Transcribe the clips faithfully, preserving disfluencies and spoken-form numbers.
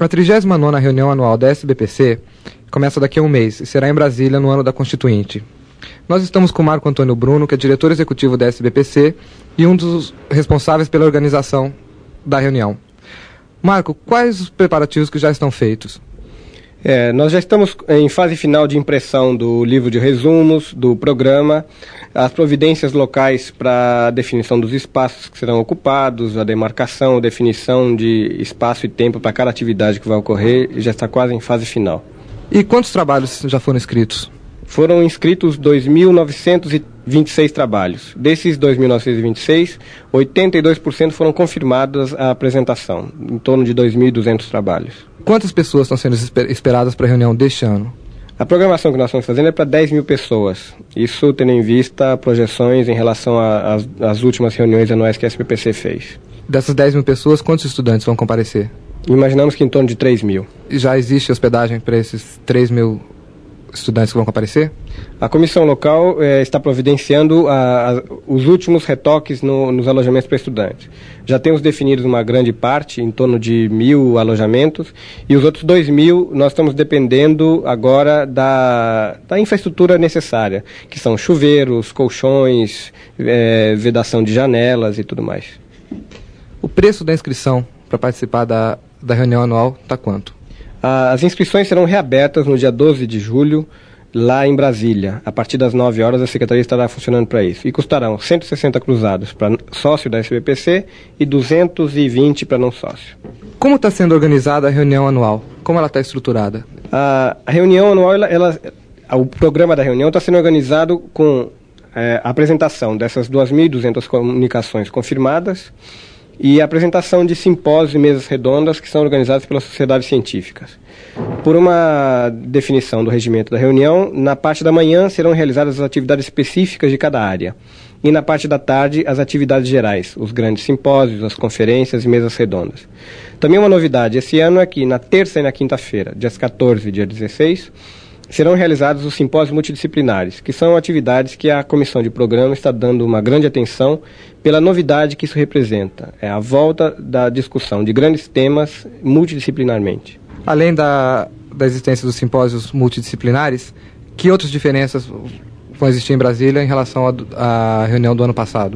A trigésima nona reunião anual da S B P C começa daqui a um mês e será em Brasília no ano da Constituinte. Nós estamos com o Marco Antônio Bruno, que é diretor executivo da S B P C e um dos responsáveis pela organização da reunião. Marco, quais os preparativos que já estão feitos? É, nós já estamos em fase final de impressão do livro de resumos, do programa, as providências locais para a definição dos espaços que serão ocupados, a demarcação, a definição de espaço e tempo para cada atividade que vai ocorrer, já está quase em fase final. E quantos trabalhos já foram inscritos? Foram inscritos dois mil novecentos e vinte e seis trabalhos. Desses dois mil novecentos e vinte e seis, oitenta e dois por cento foram confirmadas a apresentação, em torno de dois mil e duzentos trabalhos. Quantas pessoas estão sendo esper- esperadas para a reunião deste ano? A programação que nós estamos fazendo é para dez mil pessoas. Isso tendo em vista projeções em relação às últimas reuniões anuais que a S B P C fez. Dessas dez mil pessoas, quantos estudantes vão comparecer? Imaginamos que em torno de três mil. E já existe hospedagem para esses três mil estudantes que vão comparecer? A comissão local eh, está providenciando a, a, os últimos retoques no, nos alojamentos para estudantes. Já temos definidos uma grande parte, em torno de mil alojamentos, e os outros dois mil nós estamos dependendo agora da, da infraestrutura necessária, que são chuveiros, colchões, eh, vedação de janelas e tudo mais. O preço da inscrição para participar da, da reunião anual está quanto? As inscrições serão reabertas no dia doze de julho, lá em Brasília. A partir das nove horas, a Secretaria estará funcionando para isso. E custarão cento e sessenta cruzados para sócio da S B P C e duzentos e vinte para não sócio. Como está sendo organizada a reunião anual? Como ela está estruturada? A, a reunião anual, ela, ela, o programa da reunião está sendo organizado com é, a apresentação dessas duas mil e duzentas comunicações confirmadas e a apresentação de simpósios e mesas redondas que são organizadas pelas sociedades científicas. Por uma definição do regimento da reunião, na parte da manhã serão realizadas as atividades específicas de cada área e na parte da tarde as atividades gerais, os grandes simpósios, as conferências e mesas redondas. Também uma novidade esse ano é que na terça e na quinta-feira, dias quatorze e dia dezesseis, serão realizados os simpósios multidisciplinares, que são atividades que a comissão de programa está dando uma grande atenção pela novidade que isso representa. É a volta da discussão de grandes temas multidisciplinarmente. Além da, da existência dos simpósios multidisciplinares, que outras diferenças vão existir em Brasília em relação à reunião do ano passado?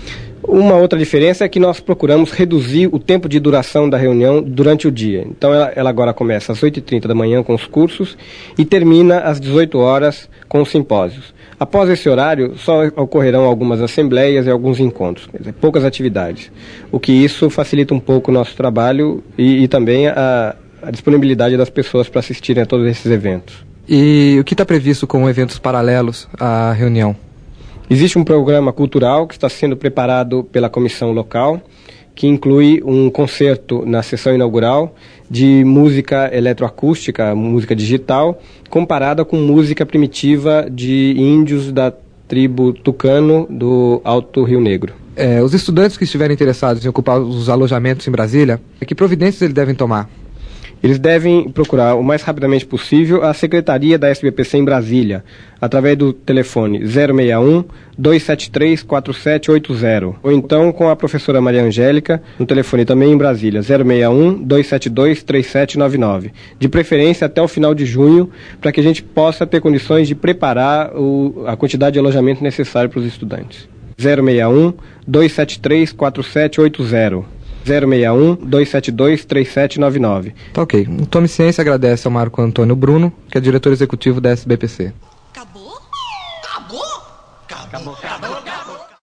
Uma outra diferença é que nós procuramos reduzir o tempo de duração da reunião durante o dia. Então ela, ela agora começa às oito e trinta da manhã com os cursos e termina às dezoito horas com os simpósios. Após esse horário, só ocorrerão algumas assembleias e alguns encontros, quer dizer, poucas atividades. O que isso facilita um pouco o nosso trabalho e, e também a, a disponibilidade das pessoas para assistirem a todos esses eventos. E o que está previsto como eventos paralelos à reunião? Existe um programa cultural que está sendo preparado pela comissão local, que inclui um concerto na sessão inaugural de música eletroacústica, música digital, comparada com música primitiva de índios da tribo Tucano do Alto Rio Negro. É, os estudantes que estiverem interessados em ocupar os alojamentos em Brasília, que providências eles devem tomar? Eles devem procurar o mais rapidamente possível a Secretaria da S B P C em Brasília, através do telefone zero seis um, dois sete três, quatro sete oito zero, ou então com a professora Maria Angélica, no telefone também em Brasília, zero seis um, dois sete dois, três sete nove nove, de preferência até o final de junho, para que a gente possa ter condições de preparar o, a quantidade de alojamento necessário para os estudantes. zero seis um, dois sete três, quatro sete oito zero. zero seis um, dois sete dois, três sete nove nove. Tá ok. O Tome Ciência agradece ao Marco Antônio Bruno, que é diretor executivo da S B P C. Acabou? Acabou? Acabou, acabou, acabou.